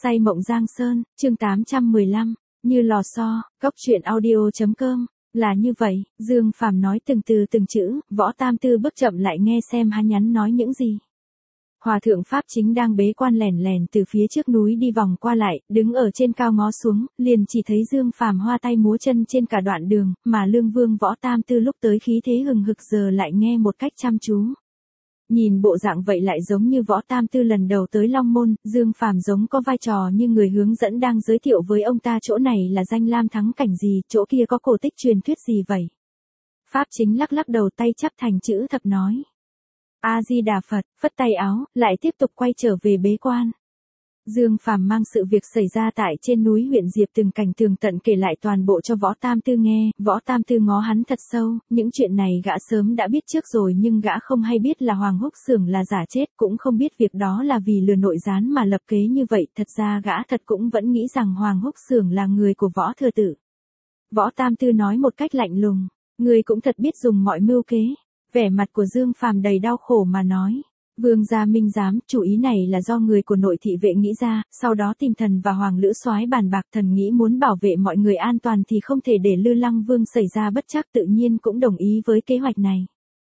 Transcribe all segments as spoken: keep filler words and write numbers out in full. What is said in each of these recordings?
Say mộng Giang Sơn, chương tám trăm mười lăm, như lò xo, cóc truyện audio chấm com. Là như vậy, Dương Phàm nói từng từ từng chữ, Võ Tam Tư bước chậm lại nghe xem hắn nhắn nói những gì. Hòa thượng Pháp Chính đang bế quan lẻn lẻn từ phía trước núi đi vòng qua lại, đứng ở trên cao ngó xuống, liền chỉ thấy Dương Phàm hoa tay múa chân trên cả đoạn đường, mà Lương Vương Võ Tam Tư lúc tới khí thế hừng hực giờ lại nghe một cách chăm chú. Nhìn bộ dạng vậy lại giống như Võ Tam Tư lần đầu tới Long Môn, Dương Phàm giống có vai trò như người hướng dẫn đang giới thiệu với ông ta chỗ này là danh lam thắng cảnh gì, chỗ kia có cổ tích truyền thuyết gì vậy. Pháp Chính lắc lắc đầu tay chắp thành chữ thập nói. A-di-đà Phật, phất tay áo, lại tiếp tục quay trở về bế quan. Dương Phàm mang sự việc xảy ra tại trên núi huyện Diệp từng cảnh tường tận kể lại toàn bộ cho Võ Tam Tư nghe, Võ Tam Tư ngó hắn thật sâu, những chuyện này gã sớm đã biết trước rồi nhưng gã không hay biết là Hoàng Húc Xưởng là giả chết, cũng không biết việc đó là vì lừa nội gián mà lập kế như vậy, thật ra gã thật cũng vẫn nghĩ rằng Hoàng Húc Xưởng là người của Võ Thừa Tử. Võ Tam Tư nói một cách lạnh lùng, người cũng thật biết dùng mọi mưu kế. Vẻ mặt của Dương Phàm đầy đau khổ mà nói. Vương gia minh giám, chủ ý này là do người của nội thị vệ nghĩ ra, sau đó tìm thần và Hoàng Lữ Soái bàn bạc, thần nghĩ muốn bảo vệ mọi người an toàn thì không thể để Lư Lăng Vương xảy ra bất trắc, tự nhiên cũng đồng ý với kế hoạch này.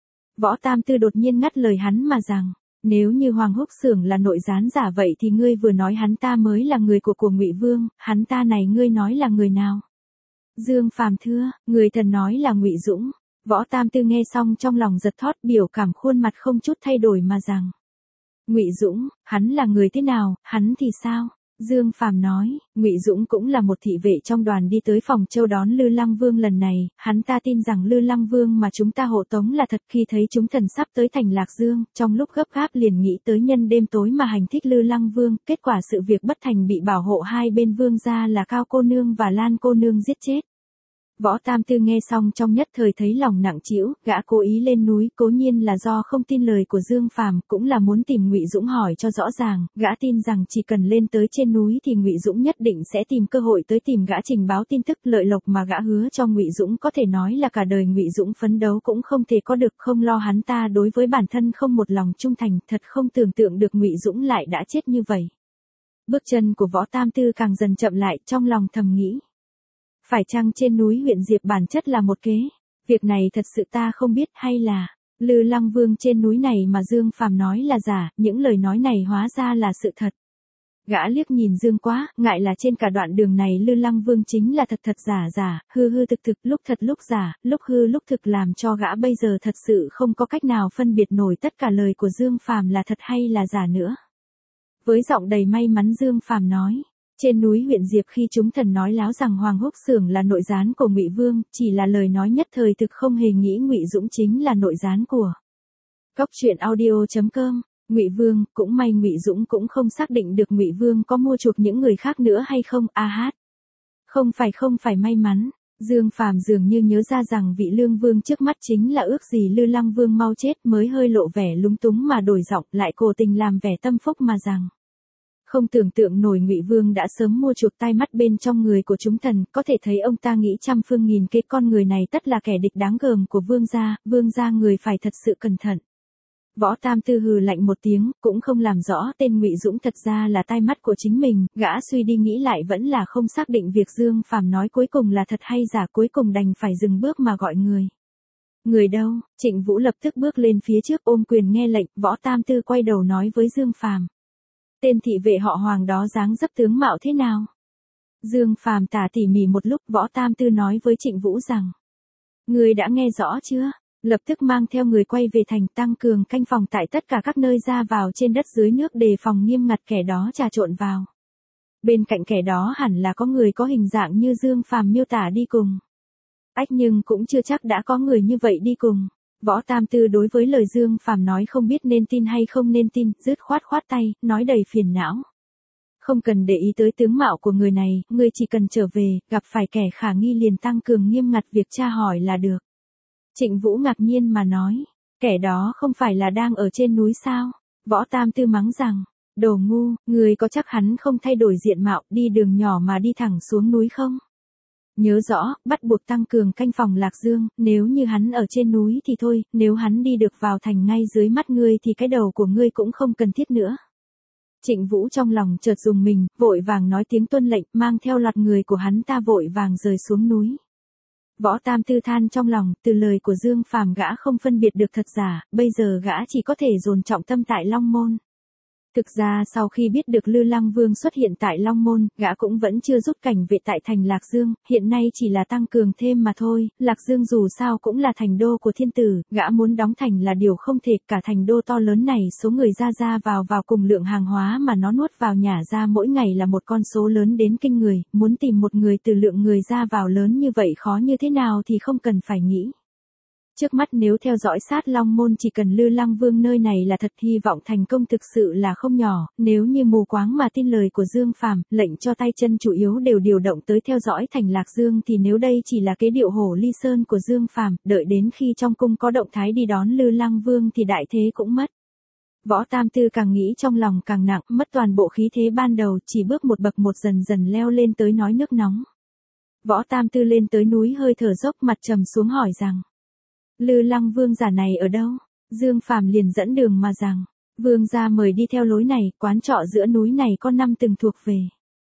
Võ Tam Tư đột nhiên ngắt lời hắn mà rằng, nếu như Hoàng Húc Xưởng là nội gián giả vậy thì ngươi vừa nói hắn ta mới là người của của Ngụy Vương, hắn ta này ngươi nói là người nào? Dương Phàm thưa, người thần nói là Ngụy Dũng. Võ Tam Tư nghe xong trong lòng giật thót, biểu cảm khuôn mặt không chút thay đổi mà rằng. Ngụy Dũng, hắn là người thế nào, hắn thì sao? Dương Phàm nói, Ngụy Dũng cũng là một thị vệ trong đoàn đi tới Phòng Châu đón Lư Lăng Vương lần này, hắn ta tin rằng Lư Lăng Vương mà chúng ta hộ tống là thật. Khi thấy chúng thần sắp tới thành Lạc Dương, trong lúc gấp gáp liền nghĩ tới nhân đêm tối mà hành thích Lư Lăng Vương, kết quả sự việc bất thành, bị bảo hộ hai bên vương gia là Cao cô nương và Lan cô nương giết chết. Võ Tam Tư nghe xong trong nhất thời thấy lòng nặng trĩu, gã cố ý lên núi, cố nhiên là do không tin lời của Dương Phàm, cũng là muốn tìm Ngụy Dũng hỏi cho rõ ràng, gã tin rằng chỉ cần lên tới trên núi thì Ngụy Dũng nhất định sẽ tìm cơ hội tới tìm gã trình báo tin tức, lợi lộc mà gã hứa cho Ngụy Dũng có thể nói là cả đời Ngụy Dũng phấn đấu cũng không thể có được, không lo hắn ta đối với bản thân không một lòng trung thành, thật không tưởng tượng được Ngụy Dũng lại đã chết như vậy. Bước chân của Võ Tam Tư càng dần chậm lại, trong lòng thầm nghĩ. Phải chăng trên núi huyện Diệp bản chất là một kế? Việc này thật sự ta không biết, hay là Lư Lăng Vương trên núi này mà Dương Phàm nói là giả, những lời nói này hóa ra là sự thật. Gã liếc nhìn Dương Quá, ngại là trên cả đoạn đường này Lư Lăng Vương chính là thật thật giả giả, hư hư thực thực, lúc thật lúc giả, lúc hư lúc thực, làm cho gã bây giờ thật sự không có cách nào phân biệt nổi tất cả lời của Dương Phàm là thật hay là giả nữa. Với giọng đầy may mắn Dương Phàm nói. Trên núi huyện Diệp khi chúng thần nói láo rằng Hoàng Húc Xưởng là nội gián của Ngụy Vương, chỉ là lời nói nhất thời, thực không hề nghĩ Ngụy Dũng chính là nội gián của cóc truyện audio chấm com. Ngụy Vương, cũng may Ngụy Dũng cũng không xác định được Ngụy Vương có mua chuộc những người khác nữa hay không. A hát. Không phải không phải may mắn. Dương Phàm dường như nhớ ra rằng vị Lương Vương trước mắt chính là ước gì Lư Lăng Vương mau chết, mới hơi lộ vẻ lúng túng mà đổi giọng, lại cố tình làm vẻ tâm phúc mà rằng. Không tưởng tượng nổi Ngụy Vương đã sớm mua chuộc tai mắt bên trong người của chúng thần, có thể thấy ông ta nghĩ trăm phương nghìn kế, con người này tất là kẻ địch đáng gờm của vương gia, vương gia người phải thật sự cẩn thận. Võ Tam Tư hừ lạnh một tiếng, cũng không làm rõ tên Ngụy Dũng thật ra là tai mắt của chính mình, gã suy đi nghĩ lại vẫn là không xác định việc Dương Phàm nói cuối cùng là thật hay giả, cuối cùng đành phải dừng bước mà gọi người. Người đâu? Trịnh Vũ lập tức bước lên phía trước ôm quyền nghe lệnh. Võ Tam Tư quay đầu nói với Dương Phàm. Tên thị vệ họ Hoàng đó dáng dấp tướng mạo thế nào? Dương Phàm tả tỉ mỉ một lúc, Võ Tam Tư nói với Trịnh Vũ rằng. Người đã nghe rõ chưa? Lập tức mang theo người quay về thành, tăng cường canh phòng tại tất cả các nơi ra vào trên đất dưới nước, đề phòng nghiêm ngặt kẻ đó trà trộn vào. Bên cạnh kẻ đó hẳn là có người có hình dạng như Dương Phàm miêu tả đi cùng. Ách, nhưng cũng chưa chắc đã có người như vậy đi cùng. Võ Tam Tư đối với lời Dương Phàm nói không biết nên tin hay không nên tin, dứt khoát khoát tay, nói đầy phiền não. Không cần để ý tới tướng mạo của người này, ngươi chỉ cần trở về, gặp phải kẻ khả nghi liền tăng cường nghiêm ngặt việc tra hỏi là được. Trịnh Vũ ngạc nhiên mà nói, kẻ đó không phải là đang ở trên núi sao? Võ Tam Tư mắng rằng, đồ ngu, ngươi có chắc hắn không thay đổi diện mạo, đi đường nhỏ mà đi thẳng xuống núi không? Nhớ rõ, bắt buộc tăng cường canh phòng Lạc Dương, nếu như hắn ở trên núi thì thôi, nếu hắn đi được vào thành ngay dưới mắt ngươi thì cái đầu của ngươi cũng không cần thiết nữa. Trịnh Vũ trong lòng chợt dùng mình, vội vàng nói tiếng tuân lệnh, mang theo loạt người của hắn ta vội vàng rời xuống núi. Võ Tam Tư than trong lòng, từ lời của Dương Phàm gã không phân biệt được thật giả, bây giờ gã chỉ có thể dồn trọng tâm tại Long Môn. Thực ra sau khi biết được Lư Lăng Vương xuất hiện tại Long Môn, gã cũng vẫn chưa rút cảnh vệ tại thành Lạc Dương, hiện nay chỉ là tăng cường thêm mà thôi, Lạc Dương dù sao cũng là thành đô của thiên tử, gã muốn đóng thành là điều không thể, cả thành đô to lớn này số người ra ra vào vào cùng lượng hàng hóa mà nó nuốt vào nhả ra mỗi ngày là một con số lớn đến kinh người, muốn tìm một người từ lượng người ra vào lớn như vậy khó như thế nào thì không cần phải nghĩ. Trước mắt nếu theo dõi sát Long Môn chỉ cần Lư Lăng Vương nơi này là thật hy vọng thành công thực sự là không nhỏ, nếu như mù quáng mà tin lời của Dương Phàm, lệnh cho tay chân chủ yếu đều điều động tới theo dõi thành Lạc Dương thì nếu đây chỉ là kế điệu hổ ly sơn của Dương Phàm, đợi đến khi trong cung có động thái đi đón Lư Lăng Vương thì đại thế cũng mất. Võ Tam Tư càng nghĩ trong lòng càng nặng, mất toàn bộ khí thế ban đầu, chỉ bước một bậc một dần dần leo lên tới nói nước nóng. Võ Tam Tư lên tới núi hơi thở dốc mặt trầm xuống hỏi rằng: Lư Lăng Vương giả này ở đâu? Dương Phàm liền dẫn đường mà rằng: Vương gia mời đi theo lối này, quán trọ giữa núi này có năm từng thuộc về.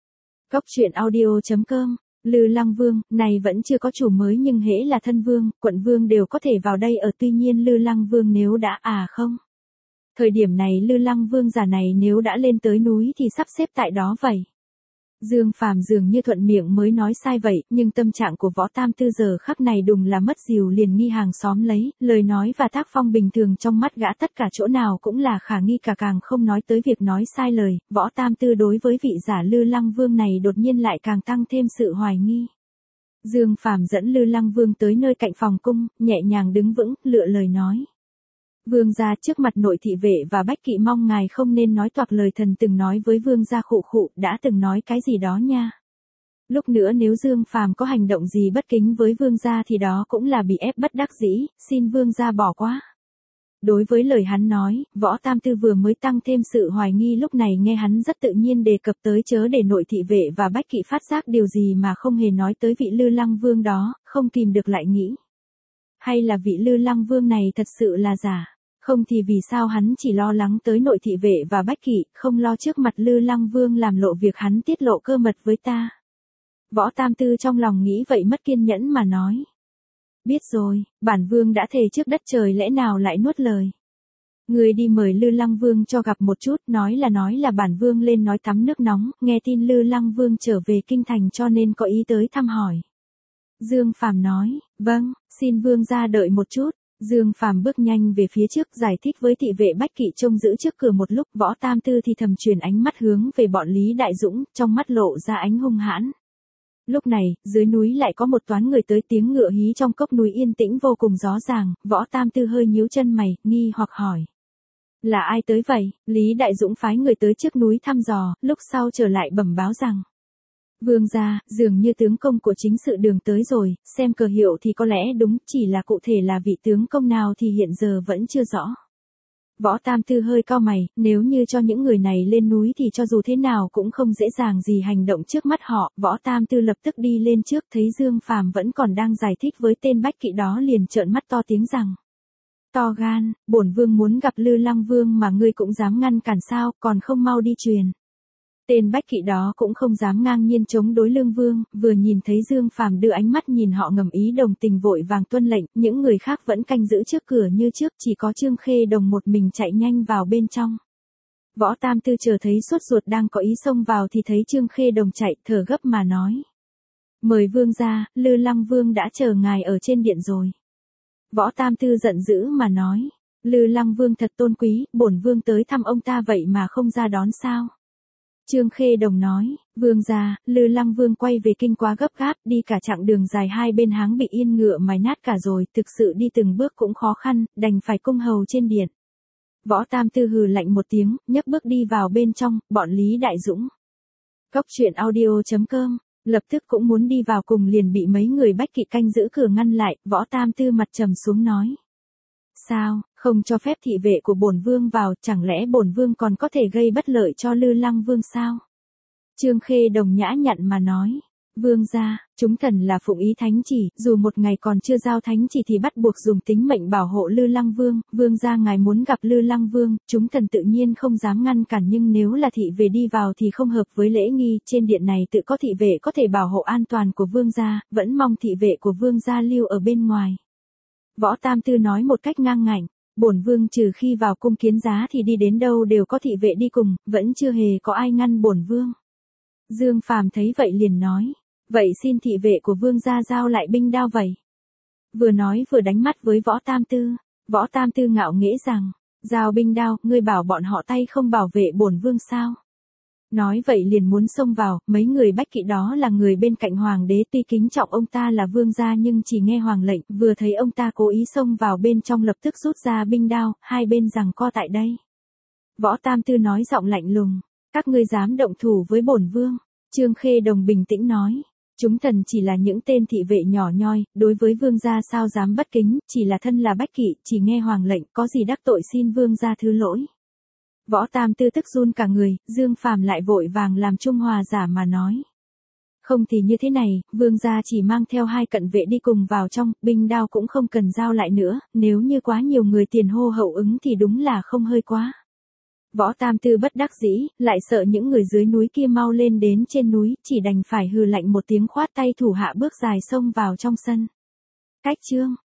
Cốc truyện audio chấm com. Lư Lăng Vương, này vẫn chưa có chủ mới nhưng hễ là thân vương, quận vương đều có thể vào đây ở, tuy nhiên Lư Lăng Vương nếu đã à không. Thời điểm này Lư Lăng Vương giả này nếu đã lên tới núi thì sắp xếp tại đó vậy. Dương Phàm dường như thuận miệng mới nói sai vậy, nhưng tâm trạng của Võ Tam Tư giờ khắc này đùng là mất dìu liền nghi hàng xóm lấy, lời nói và tác phong bình thường trong mắt gã tất cả chỗ nào cũng là khả nghi cả, càng không nói tới việc nói sai lời, Võ Tam Tư đối với vị giả Lư Lăng Vương này đột nhiên lại càng tăng thêm sự hoài nghi. Dương Phàm dẫn Lư Lăng Vương tới nơi cạnh phòng cung, nhẹ nhàng đứng vững, lựa lời nói. Vương gia, trước mặt nội thị vệ và bách kỵ mong ngài không nên nói toạc lời thần từng nói với vương gia khụ khụ, đã từng nói cái gì đó nha. Lúc nữa nếu Dương Phàm có hành động gì bất kính với vương gia thì đó cũng là bị ép bất đắc dĩ, xin vương gia bỏ qua. Đối với lời hắn nói, Võ Tam Tư vừa mới tăng thêm sự hoài nghi, lúc này nghe hắn rất tự nhiên đề cập tới chớ để nội thị vệ và bách kỵ phát giác điều gì mà không hề nói tới vị Lư Lăng Vương đó, không kìm được lại nghĩ. Hay là vị Lư Lăng Vương này thật sự là giả? Không thì vì sao hắn chỉ lo lắng tới nội thị vệ và bách kỵ, không lo trước mặt Lư Lăng Vương làm lộ việc hắn tiết lộ cơ mật với ta. Võ Tam Tư trong lòng nghĩ vậy mất kiên nhẫn mà nói. Biết rồi, bản vương đã thề trước đất trời lẽ nào lại nuốt lời. Người đi mời Lư Lăng Vương cho gặp một chút, nói là nói là bản vương lên nói tắm nước nóng, nghe tin Lư Lăng Vương trở về kinh thành cho nên có ý tới thăm hỏi. Dương Phàm nói, vâng, xin vương ra đợi một chút. Dương Phàm bước nhanh về phía trước giải thích với thị vệ bách kỵ trông giữ trước cửa một lúc, Võ Tam Tư thì thầm truyền ánh mắt hướng về bọn Lý Đại Dũng, trong mắt lộ ra ánh hung hãn. Lúc này, dưới núi lại có một toán người tới, tiếng ngựa hí trong cốc núi yên tĩnh vô cùng rõ ràng, Võ Tam Tư hơi nhíu chân mày, nghi hoặc hỏi. Là ai tới vậy? Lý Đại Dũng phái người tới trước núi thăm dò, lúc sau trở lại bẩm báo rằng. Vương gia, dường như tướng công của chính sự đường tới rồi, xem cờ hiệu thì có lẽ đúng, chỉ là cụ thể là vị tướng công nào thì hiện giờ vẫn chưa rõ. Võ Tam Tư hơi cau mày, nếu như cho những người này lên núi thì cho dù thế nào cũng không dễ dàng gì hành động trước mắt họ. Võ Tam Tư lập tức đi lên trước, thấy Dương Phàm vẫn còn đang giải thích với tên bách kỵ đó liền trợn mắt to tiếng rằng. To gan, bổn vương muốn gặp Lư Lăng Vương mà ngươi cũng dám ngăn cản sao, còn không mau đi truyền. Tên bách kỵ đó cũng không dám ngang nhiên chống đối Lương Vương, vừa nhìn thấy Dương Phàm đưa ánh mắt nhìn họ ngầm ý đồng tình vội vàng tuân lệnh, những người khác vẫn canh giữ trước cửa như trước, chỉ có Trương Khê Đồng một mình chạy nhanh vào bên trong. Võ Tam Tư chờ thấy sốt ruột đang có ý xông vào thì thấy Trương Khê Đồng chạy, thở gấp mà nói. Mời vương ra, Lư Lăng Vương đã chờ ngài ở trên điện rồi. Võ Tam Tư giận dữ mà nói. Lư Lăng Vương thật tôn quý, bổn vương tới thăm ông ta vậy mà không ra đón sao? Trương Khê Đồng nói, vương gia, Lư Lăng Vương quay về kinh quá gấp gáp, đi cả chặng đường dài hai bên háng bị yên ngựa mài nát cả rồi, thực sự đi từng bước cũng khó khăn, đành phải cung hầu trên điện. Võ Tam Tư hừ lạnh một tiếng, nhấc bước đi vào bên trong, bọn Lý Đại Dũng. Cốc truyện audio chấm com, lập tức cũng muốn đi vào cùng liền bị mấy người bách kỵ canh giữ cửa ngăn lại, Võ Tam Tư mặt trầm xuống nói. Sao, không cho phép thị vệ của bổn vương vào, chẳng lẽ bổn vương còn có thể gây bất lợi cho Lư Lăng Vương sao? Trương Khê Đồng nhã nhặn mà nói. Vương gia, chúng thần là phụng ý thánh chỉ, dù một ngày còn chưa giao thánh chỉ thì bắt buộc dùng tính mệnh bảo hộ Lư Lăng Vương, vương gia ngài muốn gặp Lư Lăng Vương, chúng thần tự nhiên không dám ngăn cản nhưng nếu là thị vệ đi vào thì không hợp với lễ nghi, trên điện này tự có thị vệ có thể bảo hộ an toàn của vương gia, vẫn mong thị vệ của vương gia lưu ở bên ngoài. Võ Tam Tư nói một cách ngang ngạnh, bổn vương trừ khi vào cung kiến giá thì đi đến đâu đều có thị vệ đi cùng, vẫn chưa hề có ai ngăn bổn vương. Dương Phàm thấy vậy liền nói, vậy xin thị vệ của vương gia giao lại binh đao vậy. Vừa nói vừa đánh mắt với Võ Tam Tư, Võ Tam Tư ngạo nghễ rằng, giao binh đao, ngươi bảo bọn họ tay không bảo vệ bổn vương sao? Nói vậy liền muốn xông vào, mấy người bách kỵ đó là người bên cạnh hoàng đế, tuy kính trọng ông ta là vương gia nhưng chỉ nghe hoàng lệnh, vừa thấy ông ta cố ý xông vào bên trong lập tức rút ra binh đao, hai bên giằng co tại đây. Võ Tam Tư nói giọng lạnh lùng, các ngươi dám động thủ với bổn vương? Trương Khê Đồng bình tĩnh nói, chúng thần chỉ là những tên thị vệ nhỏ nhoi, đối với vương gia sao dám bất kính, chỉ là thân là bách kỵ, chỉ nghe hoàng lệnh, có gì đắc tội xin vương gia thứ lỗi. Võ Tam Tư tức run cả người, Dương Phàm lại vội vàng làm trung hòa giả mà nói. Không thì như thế này, vương gia chỉ mang theo hai cận vệ đi cùng vào trong, binh đao cũng không cần giao lại nữa, nếu như quá nhiều người tiền hô hậu ứng thì đúng là không hơi quá. Võ Tam Tư bất đắc dĩ, lại sợ những người dưới núi kia mau lên đến trên núi, chỉ đành phải hừ lạnh một tiếng khoát tay thủ hạ bước dài xông vào trong sân. Cách chương